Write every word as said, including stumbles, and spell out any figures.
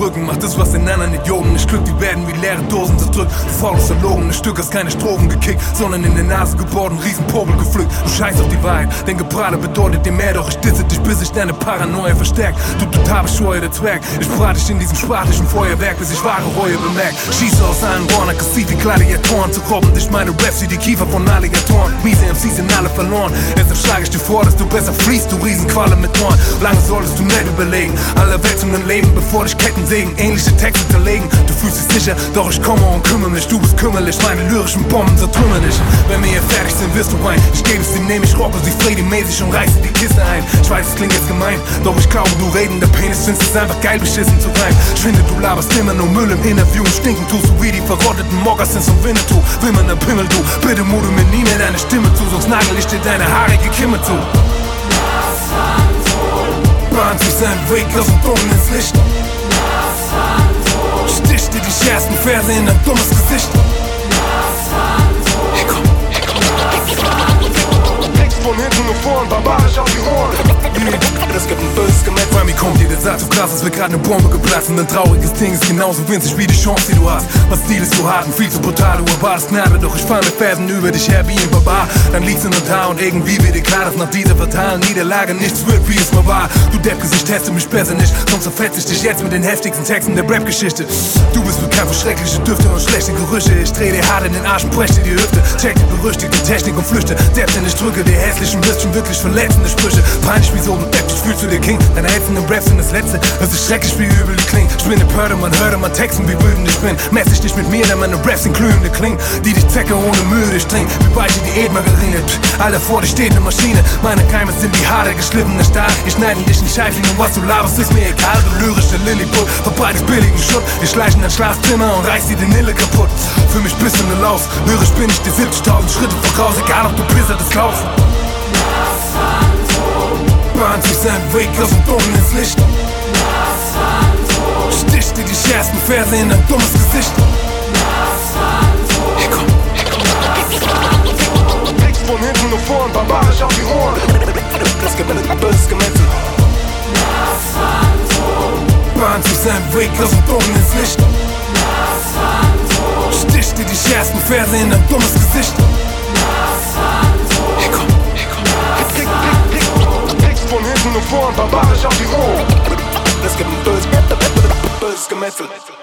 Rücken, macht das, was den anderen Idioten nicht glückt. Die werden wie leere Dosen zerdrückt. Du faulst erlogen, ein Stück hast keine Strophen gekickt, sondern in der Nase gebohrt, einen riesen Popel gepflückt. Du scheiß auf die Wahrheit, denn Gebrate bedeutet dir mehr, doch ich disse dich, bis ich deine Paranoia verstärkt. Du total bescheuerter Zwerg, ich brate dich in diesem spartischen Feuerwerk, bis ich wahre Reue bemerkt. Schieße aus allen Rohren, aggressiv wie Gladiatoren, zu robben dich meine Raps wie die Kiefer von Alligatoren. Miese M Cs sind alle verloren, deshalb schlage ich dir vor, dass du besser fließt, du Riesenqualle mit Dorn. Lange solltest du nicht überlegen, alle Wälzungen leben, bevor dich Ketten sägen, ähnliche Texte zerlegen. Du fühlst dich sicher, doch ich komme und kümmere mich, du bist kümmerlich, meine lyrischen Bomben zertrümmern dich. Wenn wir hier fertig sind, wirst du weinen, ich gebe es dir, nehm ich rocke sie Freddy-mäßig und reiße die Kiste ein. Ich weiß, es klingt jetzt gemein, doch ich glaube, du redender Penis findest es einfach geil, beschissen zu sein. Ich finde, du laberst immer nur Müll im Interview und stinken tust du wie die verrotteten Moccasins und Winnetou. Will man dann Pimmel, du, bitte mute mir nie mehr deine Stimme zu, sonst nagel ich dir deine haarige Kimme zu. Bahnt sich seinen Weg aus dem Dunkeln ins Licht. Sticht dir die schärfsten Verse in dein dummes Gesicht. Hey, komm, hey, komm. Text von hinten und vorn, barbarisch auf die Ohren. Es gibt ein böses Gemetzel. Bei mir kommt jeder Satz so krass, als wäre gerade eine Bombe geplatzt. Und ein trauriges Ding ist genauso winzig wie die Chance, die du hast. Was Stil ist so hart und viel zu brutal, du erwartest Gnade, doch ich fall mit Versen über dich her wie ein Barbar. Dann liegst du nur da und irgendwie wird dir klar, dass nach dieser fatalen Niederlage nichts wird, wie es mal war. Du Deppgesicht, teste mich besser nicht, sonst zerfetze ich dich jetzt mit den heftigsten Texten der Rap-Geschichte. Du bist bekannt für schreckliche Düfte und schlechte Gerüche. Ich dreh dir hart in den Arsch und brech dir die Hüfte. Check die berüchtigte Technik und flüchte. Selbst wenn ich drücke, die hässlichen bisschen wirklich verletzende Sprüche. Peinlich wie so ein Depp, ich fühl zu dir King. Deine ätzenden Raps sind das Letzte, das ist schrecklich wie übel die klingt. Ich bin eine Pörde, man hörte man Texten wie wütend ich bin. Mess dich nicht mit mir, denn meine Raps sind glühende Klingen, die dich zecke ohne Mühe durchdringen. Wie weiche Diätmargarine, Alter, vor dir steht eine Maschine. Meine Keime sind wie harte geschliffene Stahl. Ich schneide dich in Scheifen und was du laberst ist mir egal. Du lyrische Lilliput, verbreitest billigen Schutt. Wir schleichen dein Schlafzimmer und reißt dir den Ille kaputt. Für mich bist du ne Laus, lyrisch bin ich dir siebzigtausend Schritte voraus, egal ob du Pisser des Laufs. Bahnt sich seinen Weg aus dem Dunkeln ins Licht. Sticht dir die schärfsten Verse in dein dummes Gesicht. Hey, komm, hey, komm. Text von hinten und vorn, barbarisch auf die Ohren. Es gibt ein böses Gemetzel. Bahnt sich seinen Weg aus dem Dunkeln ins Licht. Sticht dir die schärfsten Verse in dein dummes Gesicht. Hey, komm, hey, komm. Text von hinten und vorn, barbarisch auf die Ohren. Es gibt ein böses, böses Gemetzel.